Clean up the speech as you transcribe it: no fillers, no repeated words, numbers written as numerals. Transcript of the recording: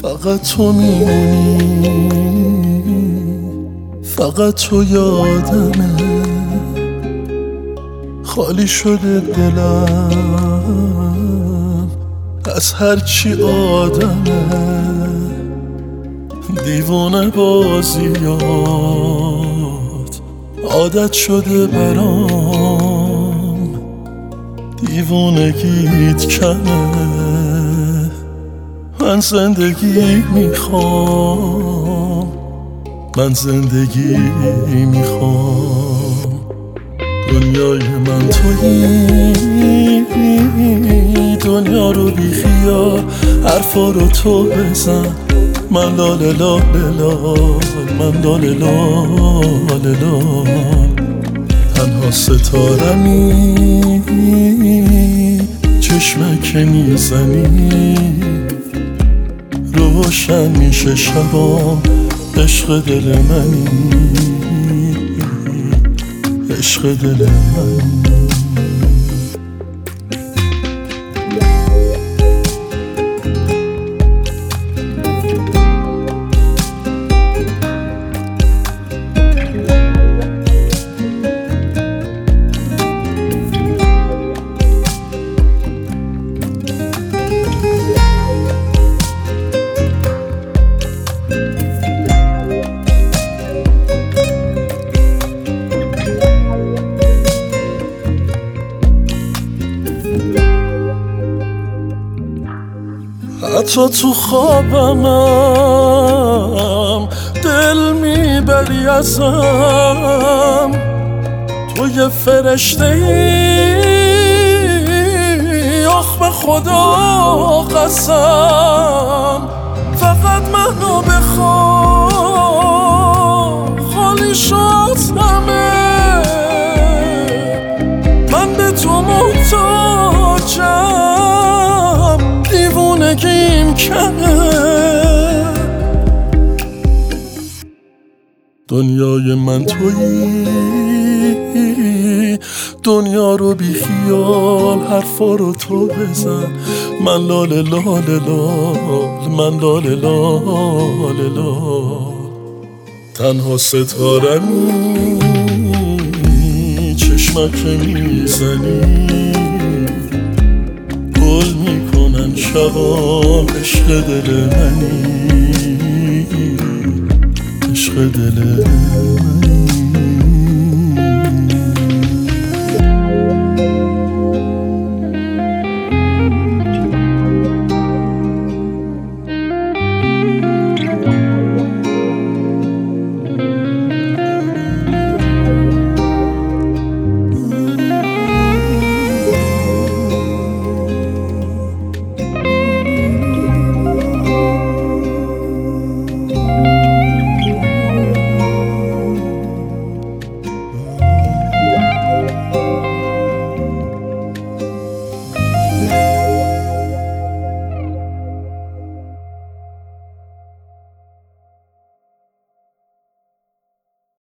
فقط تو میمونی، فقط تو یادمه. خالی شده دلم از هرچی آدمه. دیوونه بازیات عادت شده برام، دیوونگیت کمه. من زندگی میخوام، من زندگی میخوام. دنیای من تویی، دنیا رو بی خیال، حرفا رو تو بزن. من لاله لاله لال، من لاله لاله لال. تنها ستارمی چشمک میزنی، روشن میشه شبام. عشق دل منی، عشق دل منی. حتی تو خوابمم دل میبری ازم. تو یه فرشته ای، آخ به خدا قسم. فقط منو بخوا، خالی شد همه. من به تو محتاجم، دیوونگیم کمه. دنیای من تویی، دنیا رو بی خیال، حرفا رو تو بزن. من لاله لاله لال، من لاله لاله لال. تنها ستارمی چشمک میزنی، گل میکنن شبام. عشق دل منی، عشق دل منی.